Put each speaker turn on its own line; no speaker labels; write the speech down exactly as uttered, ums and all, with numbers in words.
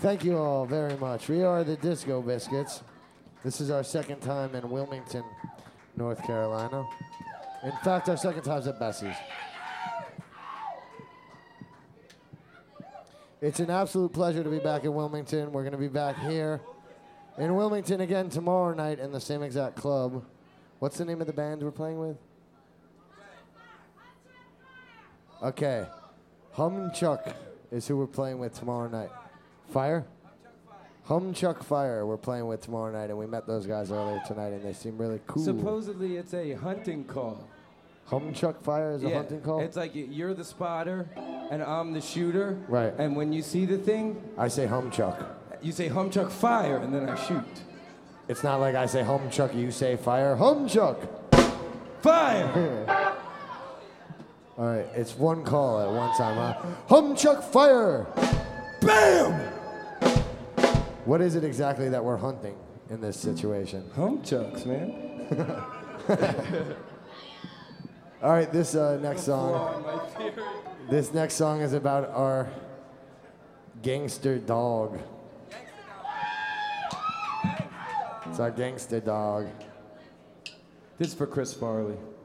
Thank you all very much. We are the Disco Biscuits. This is our second time in Wilmington, North Carolina. In fact, our second time's at Bessie's. It's an absolute pleasure to be back in Wilmington. We're going to be back here in Wilmington again tomorrow night in the same exact club. What's the name of the band we're playing with? Okay. Humchuck is who we're playing with tomorrow night. Fire? Humchuck Fire we're playing with tomorrow night, and we met those guys earlier tonight, and they seem really cool.
Supposedly it's a hunting call.
Humchuck Fire is a
yeah,
hunting call?
It's like you're the spotter, and I'm the shooter.
Right.
And when you see the thing,
I say Humchuck.
you say Humchuck Fire, and then I shoot.
It's not like I say Humchuck, you say Fire. Humchuck!
Fire!
All right, it's one call at one time, huh? Humchuck Fire!
Bam!
What is it exactly that we're hunting in this situation?
Humchucks, man.
All right, this uh, next song. This next song is about our gangster dog. It's our gangster dog.
This is for Chris Farley.